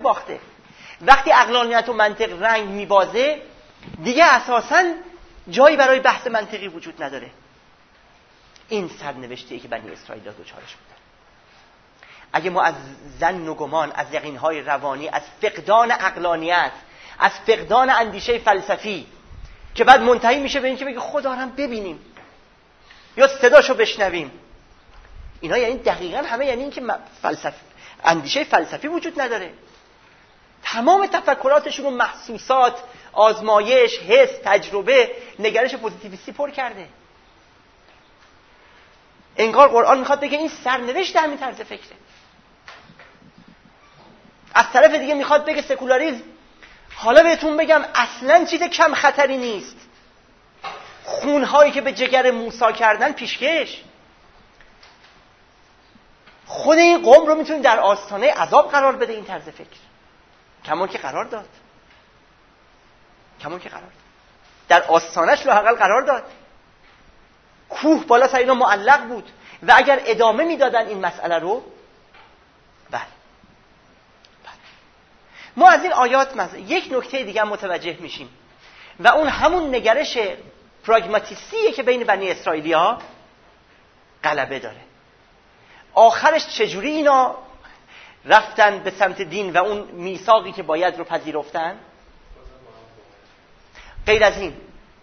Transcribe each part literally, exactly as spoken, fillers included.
باخته. وقتی عقلانیت و منطق رنگ میبازه دیگه اساساً جایی برای بحث منطقی وجود نداره. این سرنوشتیه که بنی اسرائیل دوچارش بودن. اگه ما از ظن و گمان، از یقینهای روانی، از فقدان عقلانیت، از فقدان اندیشه فلسفی که بعد منتهی میشه به این که بگه خدا رو هم ببینیم یا صداشو بشنویم، اینا یعنی دقیقاً همه یعنی این که فلسفه اندیشه فلسفی وجود نداره. تمام تفکراتشون رو محسوسات، آزمایش، حس، تجربه، نگرش پوزیتیویستی پر کرده. انگار قرآن میخواد بگه این سرنوشت همین طرز فکره. از طرف دیگه میخواد بگه سکولاریسم، حالا بهتون بگم اصلاً چیز کم خطری نیست. خونهایی که به جگر موسی کردن پیشکش، خود این قوم رو میتونه در آستانه عذاب قرار بده این طرز فکر. کمان که قرار داد کمان که قرار داد در آستانش لااقل قرار داد. کوه بالا سر اینا معلق بود و اگر ادامه میدادن این مسئله رو، بله بله ما از این آیات مز... یک نکته دیگه متوجه میشیم و اون همون نگرش پراگماتیستیه که بین بنی اسرائیلیا غلبه داره. آخرش چجوری اینا رفتن به سمت دین و اون میثاقی که باید رو پذیرفتن؟ غیر از این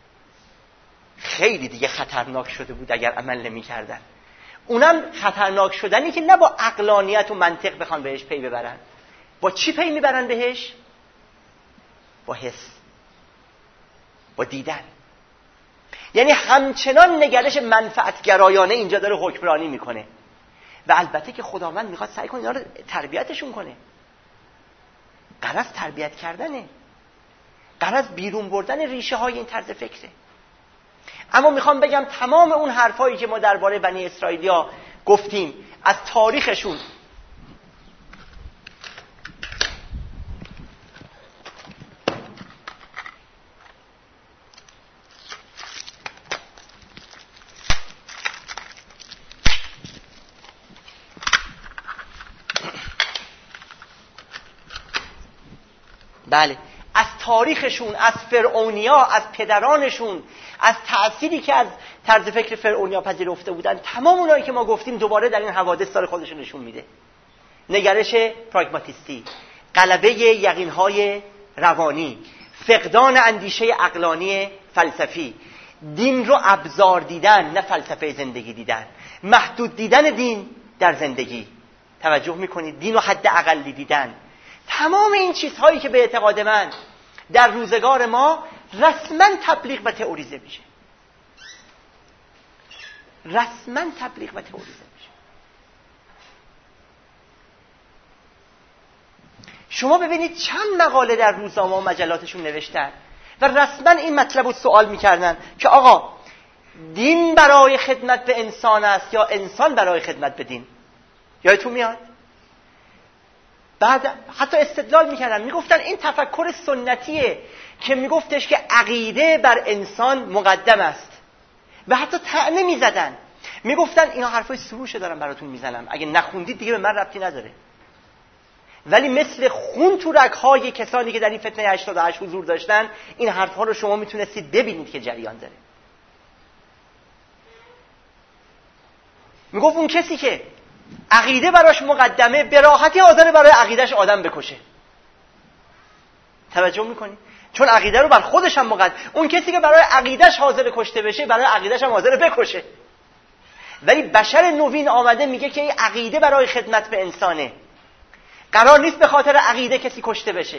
خیلی دیگه خطرناک شده بود اگر عمل نمی کردن. اونم خطرناک شدنی که نه با عقلانیت و منطق بخوان بهش پی ببرن. با چی پی میبرن بهش؟ با حس، با دیدن. یعنی همچنان نگرش منفعتگرایانه اینجا داره حکمرانی میکنه و البته که خداوند میخواد سعی کنه اینا رو تربیتشون کنه. غرض تربیت کردنه، غرض بیرون بردن ریشه های این طرز فکره. اما میخوام بگم تمام اون حرفایی که ما درباره بنی اسرائیلیا گفتیم، از تاریخشون، بله از تاریخشون، از فرعونیا، از پدرانشون، از تأثیری که از طرز فکر فرعونیا پذیرفته بودن، تمام اونایی که ما گفتیم دوباره در این حوادث داره خودشون نشون میده. نگرش پراگماتیستی، غلبه یقینهای روانی، فقدان اندیشه عقلانی فلسفی، دین رو ابزار دیدن نه فلسفه زندگی دیدن، محدود دیدن دین در زندگی، توجه میکنید، دین رو حد اقلی دیدن. تمام این چیزهایی که به اعتقاد من در روزگار ما رسما تبلیغ و تئوریزه میشه، رسما تبلیغ و تئوریزه میشه. شما ببینید چند مقاله در روزنامه و مجلاتشون نوشتن و رسما این مطلب رو سوال میکردن که آقا دین برای خدمت به انسان است یا انسان برای خدمت به دین؟ یادتون میاد؟ بعد حتی استدلال میکردن، میگفتن این تفکر سنتیه که میگفتش که عقیده بر انسان مقدم است و حتی طعنه میزدن، میگفتن اینا حرفای سروشه دارم براتون میزنم، اگه نخوندید دیگه به من ربطی نداره. ولی مثل خون تو رگ‌های کسانی که در این فتنه هشتاد و هشت حضور داشتن، این حرفها رو شما میتونستید ببینید که جریان داره. میگفت اون کسی که عقیده براش مقدمه به راحتی حاضر برای عقیدهش آدم بکشه. توجه میکنی؟ چون عقیده رو بر خودش هم مقدم، اون کسی که برای عقیدهش حاضر کشته بشه برای عقیدهش هم حاضر بکشه. ولی بشر نوین آمده میگه که این عقیده برای خدمت به انسانه، قرار نیست به خاطر عقیده کسی کشته بشه.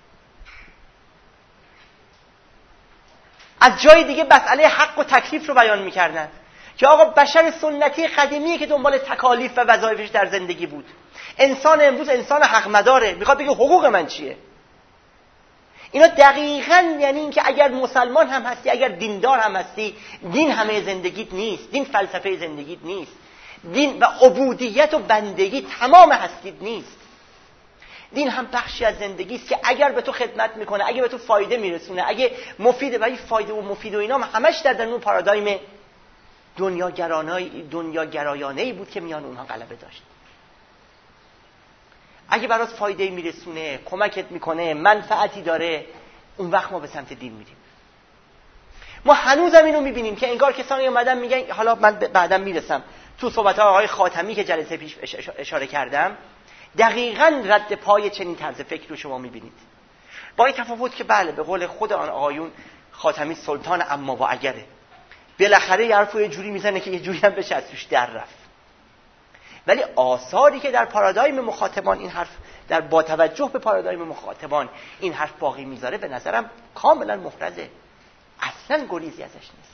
از جای دیگه مسئله حق و تکلیف رو بیان میکردن که آقا بشر سنتی قدیمیه که دنبال تکالیف و وظایفش در زندگی بود. انسان امروز انسان حق مداره، میخواد بگه حقوق من چیه. اینا دقیقاً یعنی این که اگر مسلمان هم هستی، اگر دیندار هم هستی، دین همه زندگیت نیست، دین فلسفه زندگیت نیست، دین و عبودیت و بندگی تمام هستیت نیست. دین هم بخشی از زندگی است که اگر به تو خدمت میکنه، اگه به تو فایده میرسونه، اگه مفیده، ولی فایده و مفید و اینا همش در درون پارادایم دنیا گرانای دنیا گرایانه‌ای بود که میان اونها غلبه داشت. اگه برات فایده میرسونه، کمکت میکنه، منفعتی داره، اون وقت ما به سمت دین میریم. ما هنوزم اینو میبینیم که انگار کسانی اومدن میگن، حالا من بعداً میرسم تو صحبت‌های آقای خاتمی که جلسه پیش اشاره کردم، دقیقاً رد پای چنین طرز فکر رو شما میبینید. با این تفاوت که بله به قول خود آن آقایون خاتمی سلطان اما و اگره، بالاخره یه حرفو یه جوری میزنه که یه جوری هم بشه از توش در رفت. ولی آثاری که در پارادایم مخاطبان این حرف، در با توجه به پارادایم مخاطبان این حرف باقی میذاره، به نظرم کاملا محرزه، اصلا گریزی ازش نیست.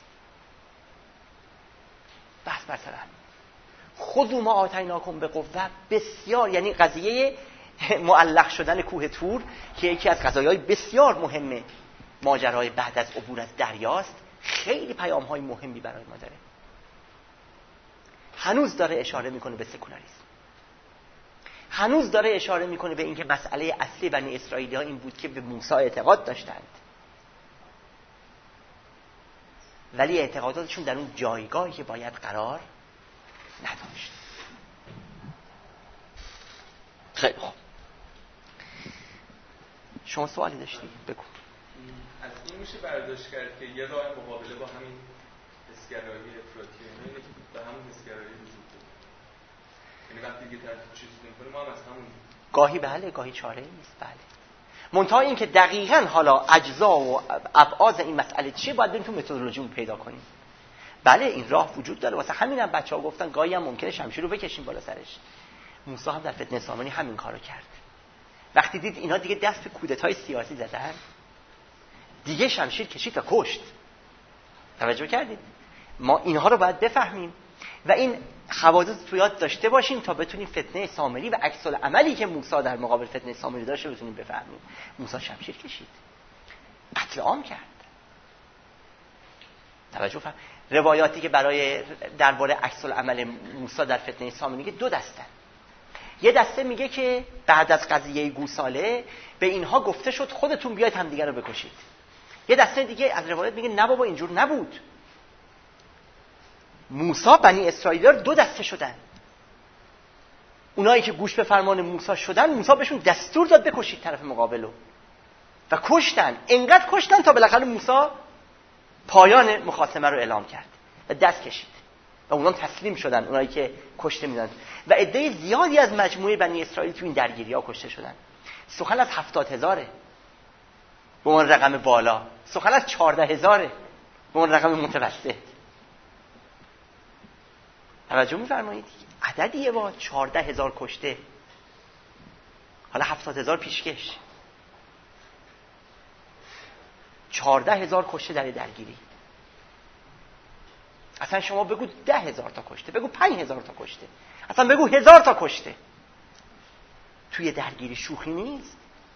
بس مثلا خذوا ما آتیناکم بقوة بسیار، یعنی قضیه معلق شدن کوه طور که یکی از قضایای بسیار مهمه ماجرای بعد از عبور از دریاست، خیلی پیام‌های مهمی برای ما داره. هنوز داره اشاره میکنه به سکولاریسم، هنوز داره اشاره میکنه به اینکه مسئله اصلی بنی اسرائیلی‌ها این بود که به موسی اعتقاد داشتند، ولی اعتقاداتشون در اون جایگاهی که باید قرار نداشت. خیلی خوب، شما سوالی داشتی؟ بگو. از این میشه برداشت کرد که یه راه مقابله با همین حسگرایی افراطی اینه که به همون حسگرایی وجود داره، یعنی وقتی یه طرف چیز میکنه ما هم از همون گاهی بله گاهی چاره نیست. بله، منتها این که دقیقاً حالا اجزا و ابعاد این مسئله چیه باید بریم تو متدولوژی پیدا کنیم. بله این راه وجود داره، واسه همین هم بچه‌ها گفتن گاهی هم ممکنه شمشیر رو بکشیم بالا سرش. موسی هم در فتنه سامانی همین کارو کرد. وقتی دید اینا دیگه دست به کودتای سیاسی زدن، دیگه شمشیر کشید و کشت. توجه کردید؟ ما اینها رو باید بفهمیم و این حوادث تو یاد داشته باشیم تا بتونیم فتنه سامری و عکس العملی که موسی در مقابل فتنه سامری داشته بتونیم بفهمیم. موسی شمشیر کشید، قتل عام کرد. توجه فرم. روایاتی که برای درباره عکس العمل موسی در فتنه سامری که دو دسته. یه دسته میگه که بعد از قضیه گوساله به اینها گفته شد خودتون بیاید همدیگه رو بکشید. یه دسته دیگه از روایت میگه نه بابا اینجور نبود. موسی بنی اسرائیل دو دسته شدن. اونایی که گوش به فرمان موسی شدن، موسی بهشون دستور داد بکشید طرف مقابلو و کشتن. انقدر کشتن تا بالاخره موسی پایان مخاصمه رو اعلام کرد و دست کشید و اونان تسلیم شدن، اونایی که کشته میدن و عده زیادی از مجموعه بنی اسرائیل تو این درگیری‌ها کشته شدن. سخن از هفتاد هزاره به اون رقم بالا، سخن از چهارده هزاره به اون رقم متوسط. توجه می‌فرمایید؟ عددیه با چهارده هزار کشته، حالا هفتاد هزار پیشکش، چهارده هزار کشته در درگیری. اصلا شما بگو ده هزار تا کشته، بگو پنج هزار تا کشته، اصلا بگو هزار تا کشته، توی درگیری شوخی نیست.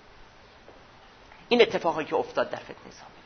این اتفاقی که افتاد در فتنه سامری.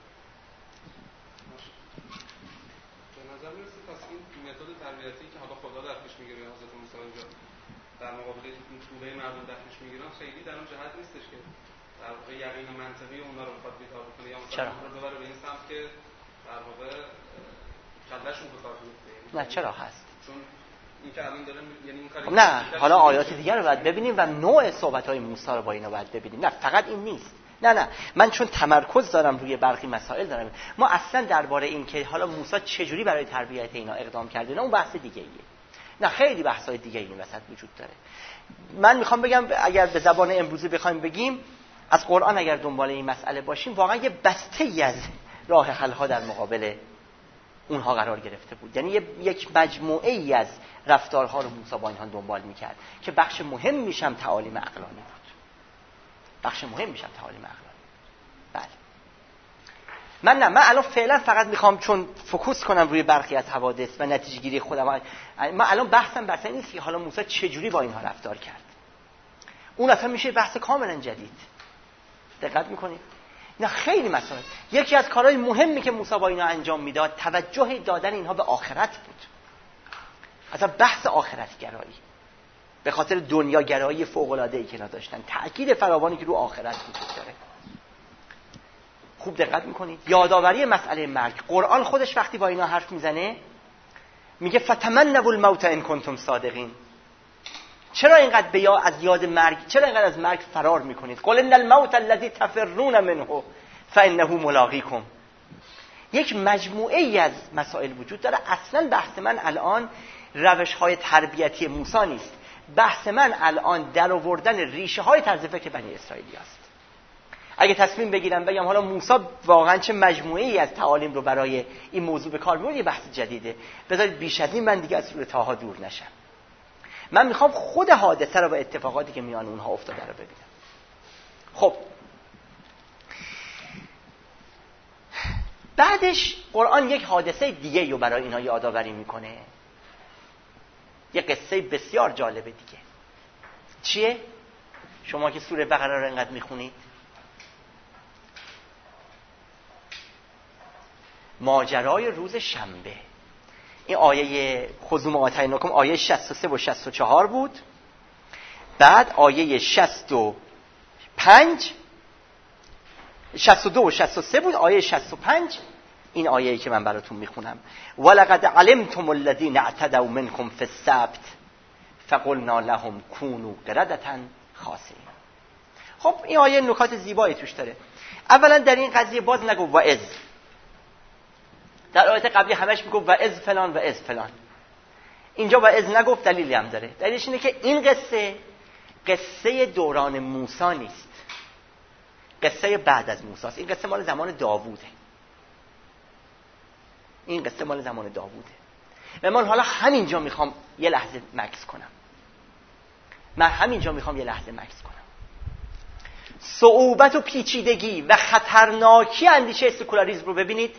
به نظر میرسه پس این متد تربیتی که حالا خدا در پیش میگیره، حضرت موسی اینجا در مقابل این توله مردم در پیش میگیرن، خیلی در اون جهت نیستش که در واقع یقین منطقی اونا رو بخواد بیدار بکنه یا مثلا رو ببره به این سمت که در واقع کلهشون به کار بیفته. نه چرا هست؟ چون این که الان داره یعنی این کاری نه، حالا آیات دیگر رو باید ببینیم و نوع صحبت‌های موسی رو با اینا باید ببینیم. نه فقط این نیست. نه نه من چون تمرکز دارم روی برخی مسائل دارم، ما اصلا درباره این که حالا موسی چجوری برای تربیت اینا اقدام کرده نه اون بحث دیگه ایه. نه خیلی بحث‌های دیگه این وسط وجود داره. من میخوام بگم اگر به زبان امروزی بخوایم بگیم از قرآن اگر دنبال این مسئله باشیم، واقعا یه بسته‌ای از راه حل‌ها در مقابل اونها قرار گرفته بود. یعنی یک مجموعه ای از رفتارها رو موسی با اینها دنبال میکرد که بخش مهم میشم تعالیم عقلانی بود. بخش مهم میشم تعالیم عقلانی. بله. من نه من الان فعلا فقط میخوام چون فوکوس کنم روی برخی از حوادث و نتیجه گیری خودم. من الان بحثم بحث نیست که حالا موسی چجوری با اینها رفتار کرد. اون اصلا میشه بحث کاملا جدید. دقت میکنید؟ نه خیلی مسائل. یکی از کارهای مهمی که موسی با اینا انجام میداد توجه دادن اینها به آخرت بود. اصلا بحث آخرت گرایی، به خاطر دنیا گرایی فوق العاده ای که اینا داشتن، تأکید فراوانی که رو آخرت وجود داره. خوب دقت میکنید؟ یادآوری مسئله مرگ. قرآن خودش وقتی با اینا حرف میزنه میگه فتمنوا الموت ان کنتم صادقین. چرا اینقدر به یا از یاد مرگ، چرا اینقدر از مرگ فرار میکنید؟ قل ان الموت الذی تفرون منه فانه ملاقیکم. یک مجموعه ای از مسائل وجود داره. اصلا بحث من الان روش های تربیتی موسی نیست. بحث من الان در آوردن ریشه های طرز فکر بنی اسرائیلی است. اگه تصمیم بگیرم بگم حالا موسی واقعا چه مجموعه ای از تعالیم رو برای این موضوع به کار می‌برد، یه بحث جدیده. بذارید بیش از این من دیگه از سوره طه دور نشم. من میخوام خود حادثه رو و اتفاقاتی که میان اونها افتاده رو ببینم. خب بعدش قرآن یک حادثه دیگه رو برای اینها یادآوری میکنه. یک قصه بسیار جالبه دیگه. چیه؟ شما که سوره بقره رو انقدر میخونید، ماجرای روز شنبه. این آیه خذوا ما آتیناکم آیه شصت و سه و شصت و چهار بود. بعد آیه شصت و پنج شصت و دو و شصت و سه بود. آیه شصت و پنج این آیه‌ای که من براتون میخونم. ولقد علمتم الذين اعتدوا منكم في السبت فقلنا لهم كونوا قردة خاسئين. خب این آیه نکات زیبایی توش داره. اولا در این قضیه باز نگو واعظ. در آیات قبلی همش میگفت واعظ فلان و واعظ فلان. اینجا واعظ نگفت، دلیلی هم داره. دلیلش اینه که این قصه قصه دوران موسی نیست، قصه بعد از موسی است. این قصه مال زمان داووده. این قصه مال زمان داووده. و من حالا همینجا میخوام یه لحظه مکث کنم. من همینجا میخوام یه لحظه مکث کنم. صعوبت و پیچیدگی و خطرناکی اندیشه سکولاریسم رو ببینید.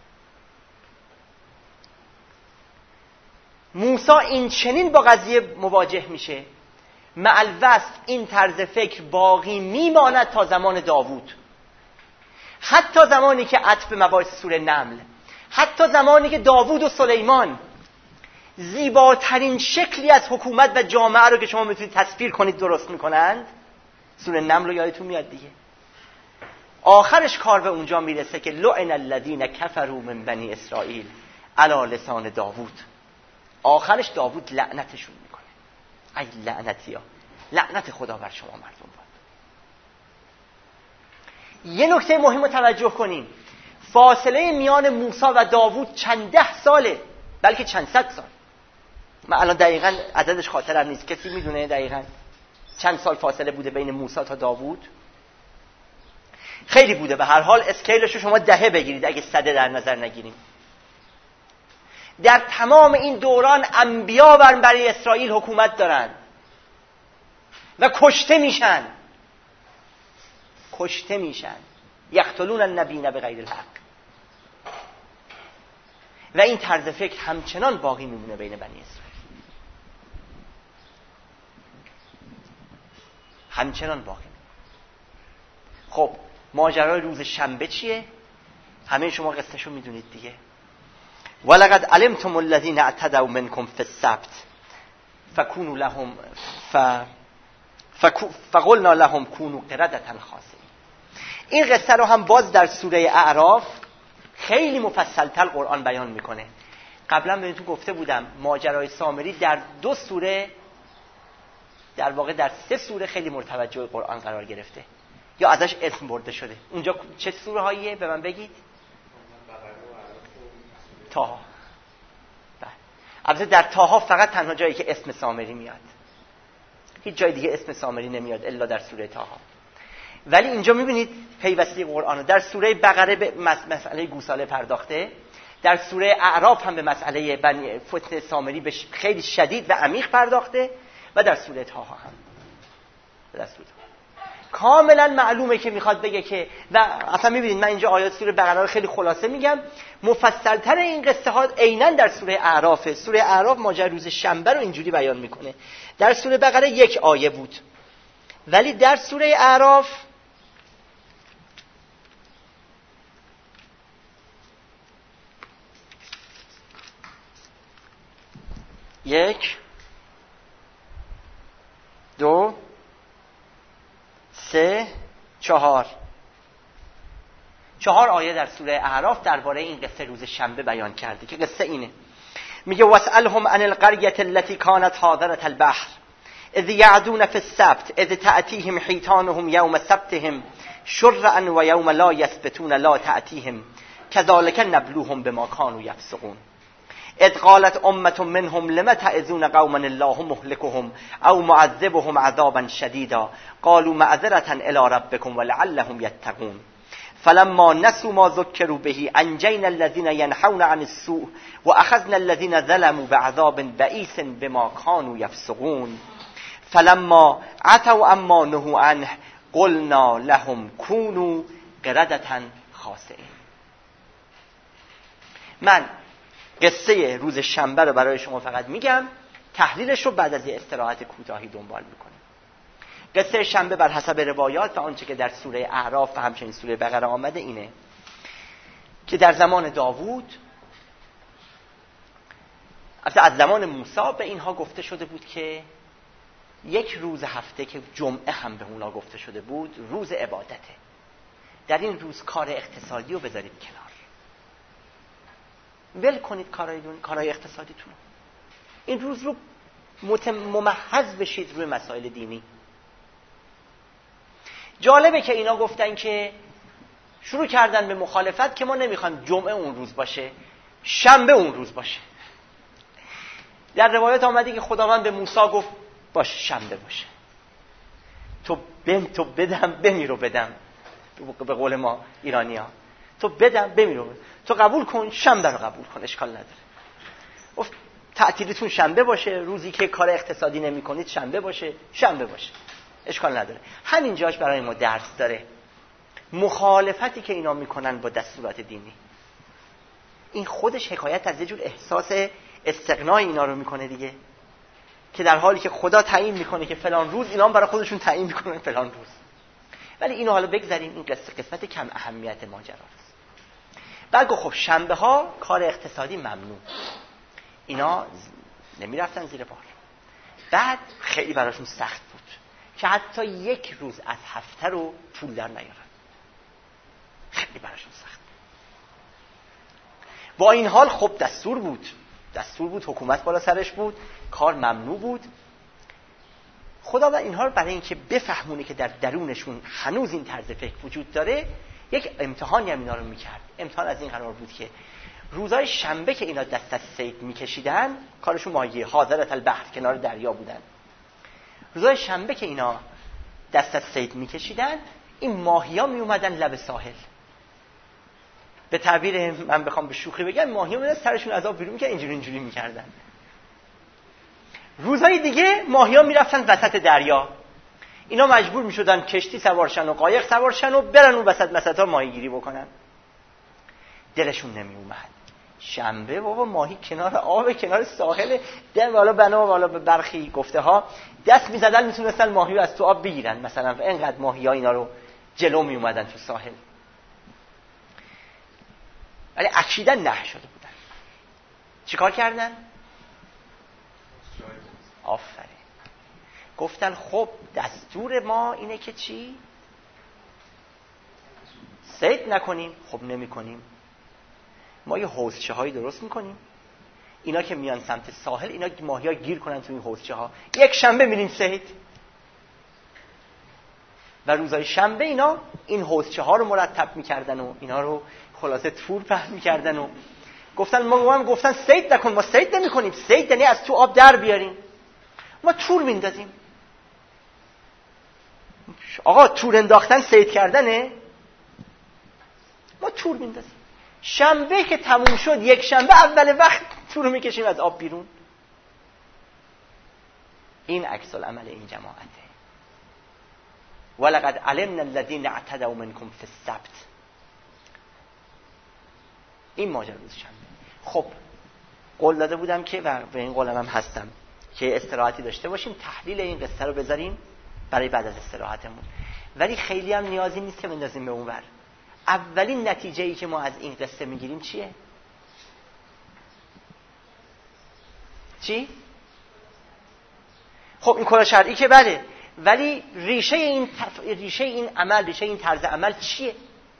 موسی این چنین با قضیه مواجه میشه، مع الوصف این طرز فکر باقی میماند تا زمان داوود، حتی زمانی که عطف به مباحث سوره نمل، حتی زمانی که داوود و سلیمان زیباترین شکلی از حکومت و جامعه رو که شما میتونید تصویر کنید درست میکنند. سوره نمل رو یادتون میاد دیگه. آخرش کار به اونجا میرسه که لعن الذین کفروا من بنی اسرائیل علی لسان داوود. آخرش داوود لعنتشون میکنه. ای لعنتی ها، لعنت خدا بر شما مردم باد. یه نکته مهم رو توجه کنیم. فاصله میان موسی و داوود چند ده ساله، بلکه چند صد سال. من الان دقیقاً عددش خاطرم نیست. کسی میدونه دقیقاً چند سال فاصله بوده بین موسی تا داوود؟ خیلی بوده. به هر حال اسکیلش رو شما دهه بگیرید اگه صده در نظر نگیریم. در تمام این دوران انبیا بر بنی اسرائیل حکومت دارن و کشته میشن کشته میشن یقتلون النبیین بغیر الحق. و این طرز فکر همچنان باقی میمونه بین بنی اسرائیل، همچنان باقی میمونه. خب ماجرای روز شنبه چیه؟ همه شما قصهشو میدونید دیگه. ولقد علمتم الذين اعتدوا منكم في السبت فكونوا لهم ف فقلنا لهم كونوا قردة خاسئين. این قصه رو هم باز در سوره اعراف خیلی مفصل‌تر قرآن بیان میکنه. قبلا بهتون گفته بودم ماجرای سامری در دو سوره، در واقع در سه سوره خیلی مورد توجه قرآن قرار گرفته یا ازش اسم برده شده. اونجا چه سوره هاییه به من بگید؟ طه. البته در طه فقط تنها جایی که اسم سامری میاد، هیچ جای دیگه اسم سامری نمیاد الا در سوره طه. ولی اینجا میبینید پیوسته قرآن رو در سوره بقره به مسئله گوساله پرداخته، در سوره اعراف هم به مسئله بنی فتنه سامری به خیلی شدید و عمیق پرداخته و در سوره طه هم در سوره کاملا معلومه که میخواد بگه که، و اصلا میبینید من اینجا آیات سوره بقره رو خیلی خلاصه میگم، مفصل‌تر این قصه ها عیناً در سوره اعرافه. سوره اعراف ماجرای روز شنبه رو اینجوری بیان میکنه. در سوره بقره یک آیه بود، ولی در سوره اعراف یک دو سه چهار چهار آیه در سوره اعراف درباره این قصه روز شنبه بیان کرده که قصه اینه. میگه واسألهم عن القرية التي كانت حاضرة البحر اذ یعدون فی السبت اذ تأتیهم حیتانهم یوم سبتهم شرعا و یوم لا یثبتون لا تأتیهم کذالک نبلوهم بما کانوا یفسقون اذ قالت امة منهم لم تعظون قوما الله مهلكهم او معذبهم عذابا شديدا قالوا معذرة الى ربكم ولعلهم يتقون فلما نسوا ما ذكروا به انجينا الذين ينحون عن السوء واخذنا الذين ظلموا بعذاب بئيس بما كانوا يفسقون فلما عتوا عما نهوا عنه قلنا لهم كونوا قردة خاسئين. من قصه روز شنبه رو برای شما فقط میگم، تحلیلش رو بعد از یه استراحت کوتاهی دنبال میکنیم. قصه شنبه بر حسب روایات و آنچه که در سوره اعراف و همچنین سوره بقره آمده اینه که در زمان داوود، از زمان موسی به اینها گفته شده بود که یک روز هفته که جمعه هم به اونا گفته شده بود روز عبادته. در این روز کار اقتصادی رو بذارید کنار، ول کنید کارهای کارهای اقتصادیتون. این روز رو ممحض بشید روی مسائل دینی. جالبه که اینا گفتن که شروع کردن به مخالفت که ما نمیخوایم جمعه اون روز باشه، شنبه اون روز باشه. در روایت آمده که خداوند به موسی گفت باشه شنبه باشه، تو بم تو بدم بمیرو بدم، به قول ما ایرانی ها تو بدم بمیرو بدم. تو قبول کن شنبه رو قبول کن، اشکال نداره. گفت تعطیلتون شنبه باشه، روزی که کار اقتصادی نمی کنید شنبه باشه، شنبه باشه، اشکال نداره. همین جاش برای ما درس داره. مخالفتی که اینا میکنن با دستورات دینی، این خودش حکایت از یه جور احساس استغنای اینا رو میکنه دیگه، که در حالی که خدا تعیین میکنه که فلان روز، اینا هم برای خودشون تعیین میکنن فلان روز. ولی اینو حالا بگذاریم، این قصه قسمت کم اهمیت ماجراست. بعد گفت خب شنبه ها کار اقتصادی ممنوع، اینا نمیرفتن زیر بار. بعد خیلی براشون سخت بود که حتی یک روز از هفته رو پول در نیارن. خیلی براشون سخت. با این حال خب دستور بود، دستور بود، حکومت بالا سرش بود، کار ممنوع بود. خدا و اینها رو برای اینکه بفهمونه که در درونشون هنوز این طرز فکر وجود داره، یک امتحانی هم اینا رو میکرد. امتحان از این قرار بود که روزای شنبه که اینا دست از صید میکشیدن، کارشون ماهی حاضرت البحر، کنار دریا بودن. روزای شنبه که اینا دست از صید میکشیدن، این ماهیا میومدن لب ساحل. به تعبیر من بخوام به شوخی بگم، ماهیا میومدن سرشون از آب بیرون میکردن، اینجوری اینجوری میکردن. روزهای دیگه ماهیا میرفتن وسط دریا، اینا مجبور میشدن کشتی سوارشن و قایق سوارشن و برن اون وسط مسطا ماهیگیری بکنن. دلشون نمی اومد. شنبه بابا ماهی کنار آب، کنار ساحل، در والا بنا والا به برخی گفته ها دست میزدن میتونستن ماهی رو از تو آب بگیرن، مثلا اینقدر ماهی‌ها اینا رو جلو می اومدن تو ساحل. ولی اکیدن نه شده بودن. چیکار کردن؟ آفرین. گفتن خب دستور ما اینه که چی؟ صید نکنیم. خب نمی کنیم. ما یه حوضچه هایی درست میکنیم، اینا که میان سمت ساحل، اینا ماهی ها گیر کنن تو این حوضچه ها، یک شنبه میریم صید. و روزای شنبه اینا این حوضچه ها رو مرتب میکردن و اینا رو خلاصه تور پهن میکردن و گفتن ما هم گفتن صید نکن، ما صید نمی کنیم. صید یعنی از تو آب در بیاریم، ما تور میندازیم. آقا تور انداختن صید کردنه، ما تور میندازیم. شنبه که تموم شد، یک شنبه اول وقت تور رو میکشیم از آب بیرون. این عکس العمل این جماعته. ولقد علمنا الذين اعتدوا منكم في السبت. این ماجرا روز شنبه. خب قول داده بودم که و به این قولم هم هستم که استراحتی داشته باشیم، تحلیل این قصه رو بذاریم برای بعد از استراحتمون. ولی خیلی هم نیازی نیست که بندازیم به اون ور. اولین نتیجه‌ای که ما از این قصه میگیریم چیه؟ چی؟ خب این کار شرعی که بله، ولی ریشه این تف... ریشه این عمل، ریشه این طرز عمل چیه؟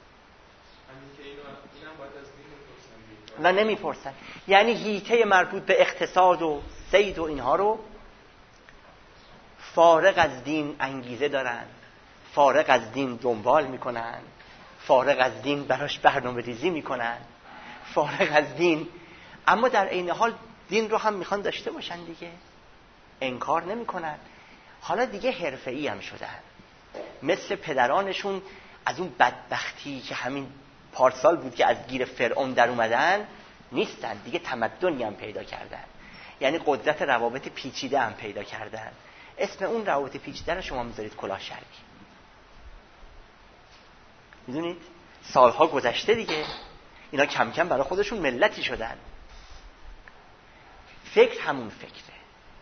و نمیپرسن. یعنی حیطه مربوط به اقتصاد و صید و اینها رو فارغ از دین انگیزه دارن، فارغ از دین دنبال میکنن، فارغ از دین براش برنامه ریزی میکنن، فارغ از دین، اما در عین حال دین رو هم میخوان داشته باشن دیگه، انکار نمیکنن. حالا دیگه حرفه‌ای هم شدن، مثل پدرانشون از اون بدبختی که همین پارسال بود که از گیر فرعون در اومدن نیستن دیگه، تمدنی هم پیدا کردن، یعنی قدرت روابط پیچیده هم پیدا کردن. اسم اون روابط پیچیده رو شما میذارید کلاه شرعی. میدونید سالها گذشته دیگه، اینا کم کم برای خودشون ملتی شدن. فکر همون فکره،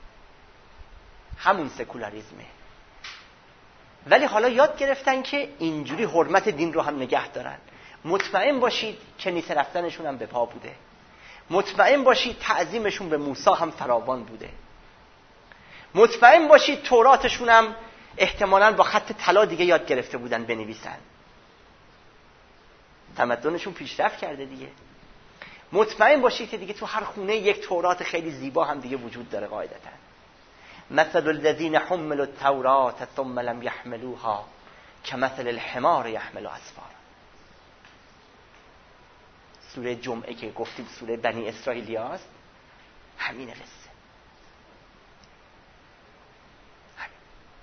همون سکولاریزمه، ولی حالا یاد گرفتن که اینجوری حرمت دین رو هم نگه دارن. مطمئن باشید کنیسه رفتنشون هم به پا بوده، مطمئن باشید تعظیمشون به موسی هم فراوان بوده، مطمئن باشید توراتشون هم احتمالاً با خط طلا دیگه یاد گرفته بودن بنویسن. تمدنشون پیشرفت کرده دیگه. مطمئن باشید که دیگه تو هر خونه یک تورات خیلی زیبا هم دیگه وجود داره قاعدتاً. مثل الذین حملوا التوراة ثم لم يحملوها كمثل الحمار يحمل اسفارا. سوره جمعه که گفتیم سوره بنی اسرائیلی هاست، همین قصه. همین.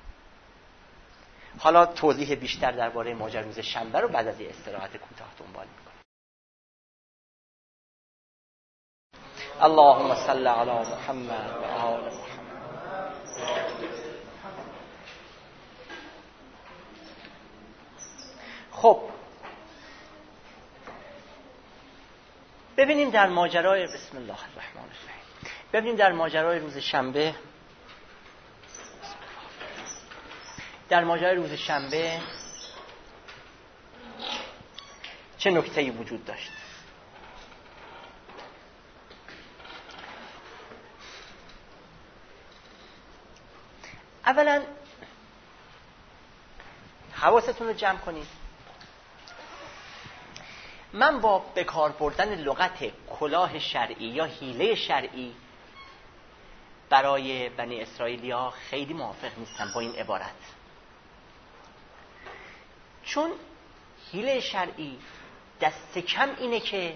حالا توضیح بیشتر درباره ماجرای روز شنبه رو بعد از این استراحت کوتاه دنبال می‌کنیم. اللهم صل علی محمد و آل محمد. خب ببینیم در ماجرای بسم الله الرحمن الرحیم ببینیم در ماجرای روز شنبه در ماجرای روز شنبه چه نکته‌ای وجود داشت. اولا حواستون رو جمع کنید. من با بکار بردن لغت کلاه شرعی یا حیله شرعی برای بنی اسرائیلیا خیلی موافق نیستم با این عبارت، چون حیله شرعی دست کم اینه که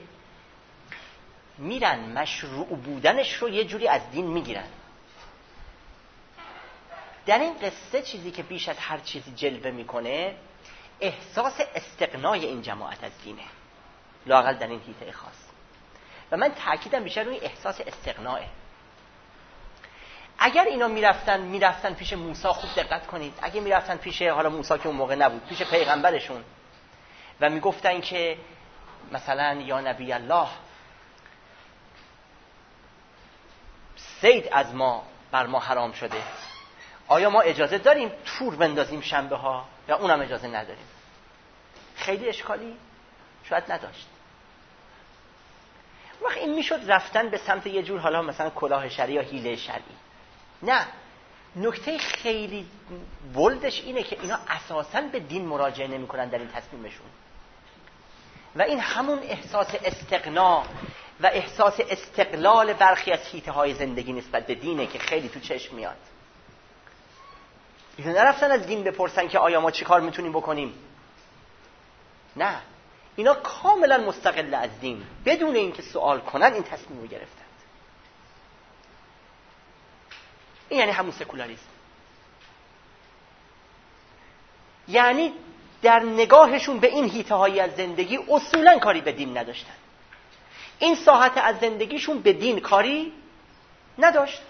میرن مشروع بودنش رو یه جوری از دین میگیرن. در این قصه چیزی که بیش از هر چیزی جلوه میکنه احساس استغنای این جماعت از دینه، لااقل در این حیطه خاص. و من تأکیدم بیشتر روی احساس استغناه. اگر اینا میرفتن میرفتن پیش موسی، خوب دقت کنید، اگه میرفتن پیش، حالا موسی که اون موقع نبود، پیش پیغمبرشون و میگفتن که مثلا یا نبی الله صید از ما بر ما حرام شده، آیا ما اجازه داریم تور بندازیم شنبه ها یا اونم اجازه نداریم؟ خیلی اشکالی شاید نداشت. وقت این میشد رفتن به سمت یه جور حالا مثلا کلاه شرعی یا حیله شرعی. نه، نکته خیلی بولدش اینه که اینا اساساً به دین مراجعه نمی کنن در این تصمیمشون، و این همون احساس استغنا و احساس استقلال برخی از حیطه های زندگی نسبت به دینه که خیلی تو چشم میاد. اینا نرفتن از دین بپرسن که آیا ما چی کار میتونیم بکنیم. نه، اینا کاملا مستقل از دین، بدون اینکه سوال کنن این تصمیم رو گرفتند. این یعنی همون سکولاریسم. یعنی در نگاهشون به این حیطه هایی از زندگی اصولا کاری به دین نداشتن. این ساحت از زندگیشون به دین کاری نداشت.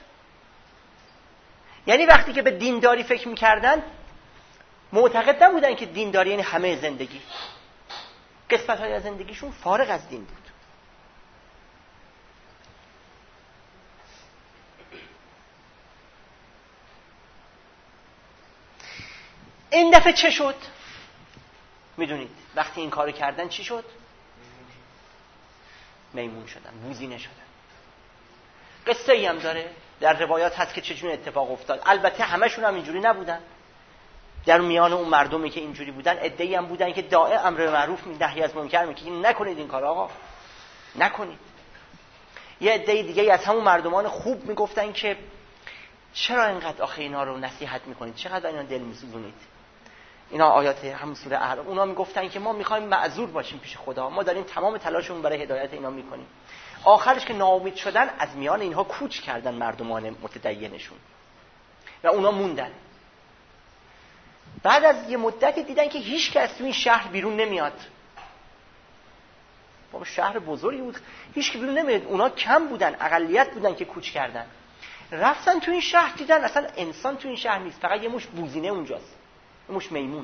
یعنی وقتی که به دینداری فکر میکردن معتقد نبودن که دینداری یعنی همه زندگی. قسمت های از زندگیشون فارغ از دین بود. این دفعه چه شد؟ میدونید وقتی این کارو کردن چی شد؟ میمون شدن، بوزینه شدن. قصه ای هم داره، در روایات هست که چجور اتفاق افتاد. البته همشون هم اینجوری نبودن. در میان اون مردمی که اینجوری بودن عده‌ای هم بودن که دائم امر معروف نهی از منکر میگن نکنید این کار آقا، نکنید. یه عده دیگه از همون مردمان خوب میگفتن که چرا اینقدر آخه اینا رو نصیحت میکنید؟ چقدر اینا دل میسوزونید؟ اینا آیات همون سوره اعراف. اونا میگفتن که ما میخوایم معذور باشیم پیش خدا، ما داریم تمام تلاشمون برای هدایت اینا میکنیم. آخرش که ناامید شدن، از میان اینها کوچ کردن مردمان متدینشون و اونا موندن. بعد از یه مدتی دیدن که هیچ کس تو این شهر بیرون نمیاد. بابا شهر بزرگی بود، هیچ کی بیرون نمیاد. اونا کم بودن، اقلیت بودن که کوچ کردن. رفتن تو این شهر، دیدن اصلا انسان تو این شهر نیست، فقط یه مش بوزینه اونجاست، یه مش میمون.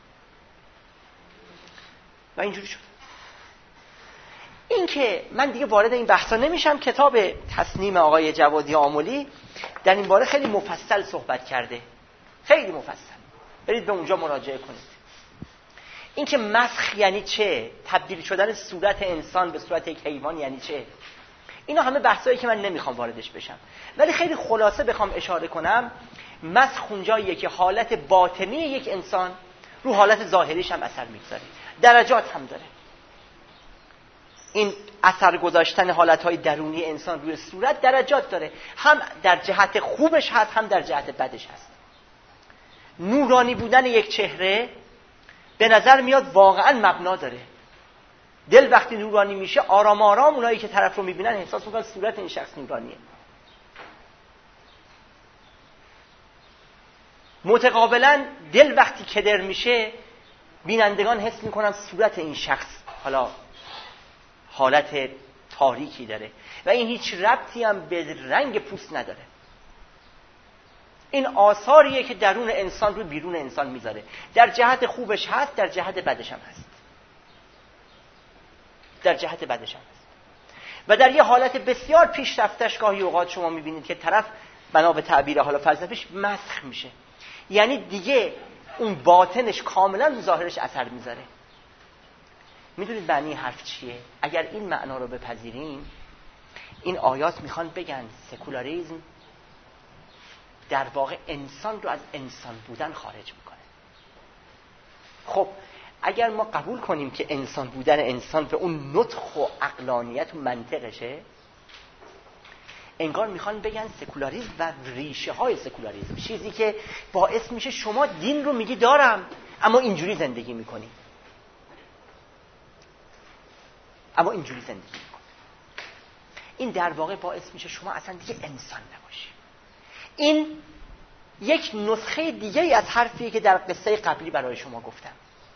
و اینجوری شد. این که من دیگه وارد این بحثا نمیشم. کتاب تصنیم آقای جوادی آملی در این باره خیلی مفصل صحبت کرده، خیلی مفصل. برید به اونجا مراجعه کنید. این که مسخ یعنی چه، تبدیل شدن صورت انسان به صورت یک حیوان یعنی چه، اینا همه بحثایی که من نمیخوام واردش بشم، ولی خیلی خلاصه بخوام اشاره کنم، مسخ اونجاییه که حالت باطنی یک انسان رو حالت ظاهریش هم اثر میگذاره، درجات هم داره. این اثر گذاشتن حالتهای درونی انسان روی صورت درجات داره، هم در جهت خوبش هست هم در جهت بدش هست. نورانی بودن یک چهره به نظر میاد واقعا مبنا داره. دل وقتی نورانی میشه، آرام آرام اونایی که طرف رو میبینن احساس میکنن صورت این شخص نورانیه. متقابلا دل وقتی کدر میشه، بینندگان حس میکنن صورت این شخص حالا حالت تاریکی داره و این هیچ ربطی هم به رنگ پوست نداره. این آثاریه که درون انسان رو بیرون انسان میذاره، در جهت خوبش هست، در جهت بدش هم هست، در جهت بدش هم هست. و در یه حالت بسیار پیشرفتش گاهی اوقات شما میبینید که طرف بنا به تعبیر حالا فلسفیش مسخ میشه، یعنی دیگه اون باطنش کاملا رو ظاهرش اثر میذاره. میدونید معنی حرف چیه؟ اگر این معنا رو بپذیریم، این آیات میخوان بگن سکولاریسم در واقع انسان رو از انسان بودن خارج میکنه. خب اگر ما قبول کنیم که انسان بودن انسان به اون نطق و عقلانیت و منطقشه، انگار میخوان بگن سکولاریسم و ریشه های سکولاریسم، چیزی که باعث میشه شما دین رو میگی دارم اما اینجوری زندگی میکنی، اما اینجوری زندگی میکنی. این در واقع باعث میشه شما اصلا دیگه انسان نباشی. این یک نسخه دیگه ای از حرفیه که در قصه قبلی برای شما گفتم.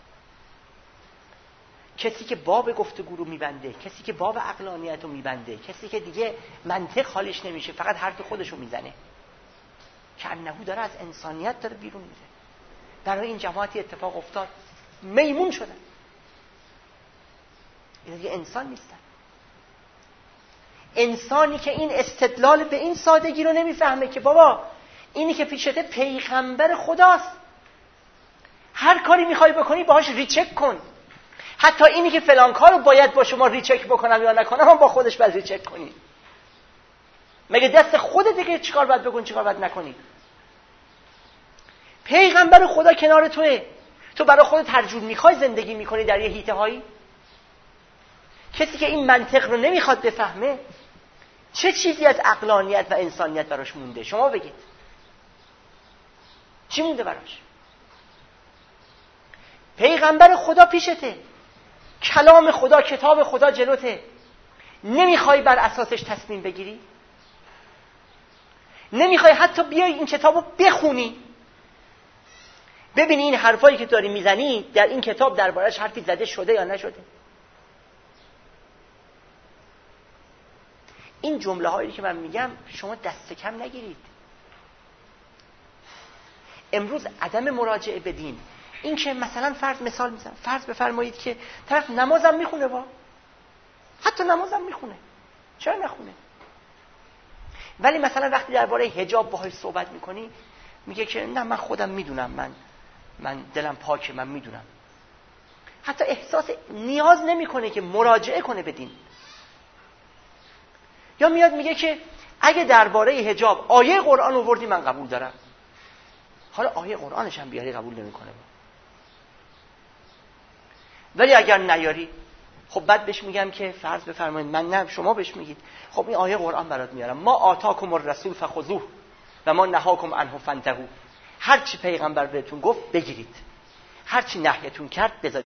کسی که باب گفتگو رو میبنده، کسی که باب عقلانیت رو میبنده، کسی که دیگه منطق حالش نمیشه، فقط حرف خودش رو میزنه، که انهو داره از انسانیت داره بیرون میره. برای این جماعتی اتفاق افتاد، میمون شدن، این دیگه انسان نیستن. انسانی که این استدلال به این سادگی رو نمیفهمه که بابا اینی که پیشته پیغمبر خداست، هر کاری میخوای بکنی باهاش ریچک کن، حتی اینی که فلان کارو باید با شما ریچک بکنم یا نکنم هم با خودش باید ریچک کنی. مگه دست خودت که چیکار باید بکن چیکار باید نکنی؟ پیغمبر خدا کنار توئه، تو برای خودت هر جور میخوای زندگی میکنی در یه هیته هایی. کسی که این منطق رو نمیخواد بفهمه، چه چیزی از عقلانیت و انسانیت براش مونده؟ شما بگید چی مونده براش؟ پیغمبر خدا پیشته، کلام خدا، کتاب خدا جلوته، نمیخوای بر اساسش تصمیم بگیری؟ نمیخوای حتی بیای این کتابو بخونی، ببینی این حرفایی که داری میزنی در این کتاب دربارش حرفی زده شده یا نشده؟ این جمله هایی که من میگم شما دست کم نگیرید. امروز عدم مراجعه به دین، این که مثلا فرض مثال میزنم، فرض بفرمایید که طرف نمازم میخونه، با حتی نمازم میخونه، چرا نخونه؟ ولی مثلا وقتی درباره حجاب باهاش صحبت میکنی میگه که نه من خودم میدونم، من من دلم پاکه، من میدونم. حتی احساس نیاز نمیکنه که مراجعه کنه به دین. یا میاد میگه که اگه درباره حجاب آیه قرآن آوردی من قبول دارم. حالا آیه قرآنش هم بیاری قبول نمیکنه. ولی اگر نیاری، خب بعد بهش میگم که فرض بفرمایید من، نه شما بهش میگید خب این آیه قرآن برات میارم، ما آتاکم الرسول فخذوه و ما نهاکم عنه فانتهوا. هر چی پیغمبر بهتون گفت بگیرید، هر چی نهیتون کرد بذارید.